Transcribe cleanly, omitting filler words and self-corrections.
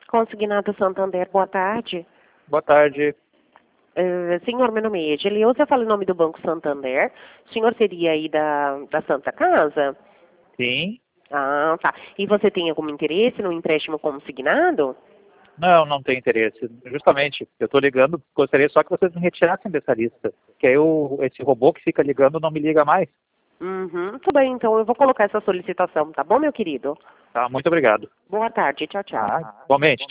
Consignado Santander, boa tarde. Boa tarde. Senhor, meu nome é Edileuza, eu falo em nome do Banco Santander. O senhor seria aí da Santa Casa? Sim. Ah, tá. E você tem algum interesse no empréstimo consignado? Não, não tem interesse. Justamente, eu estou ligando, gostaria só que vocês me retirassem dessa lista. Que aí esse robô que fica ligando não me liga mais. Uhum. Tudo bem, então eu vou colocar essa solicitação, tá bom, meu querido? Tá, muito obrigado. Boa tarde, tchau, tchau. Tá, igualmente.